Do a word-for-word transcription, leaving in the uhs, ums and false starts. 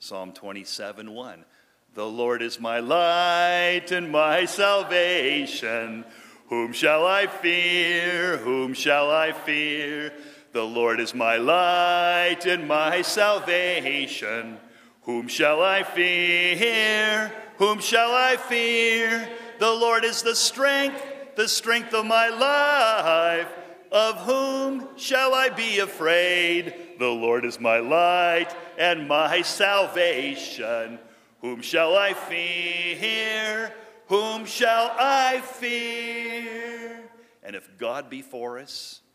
Psalm twenty-seven, one. The Lord is my light and my salvation. Whom shall I fear? Whom shall I fear? The Lord is my light and my salvation. Whom shall I fear? Whom shall I fear? The Lord is the strength, the strength of my life. Of whom shall I be afraid? The Lord is my light and my salvation. Whom shall I fear? Whom shall I fear? And if God be for us,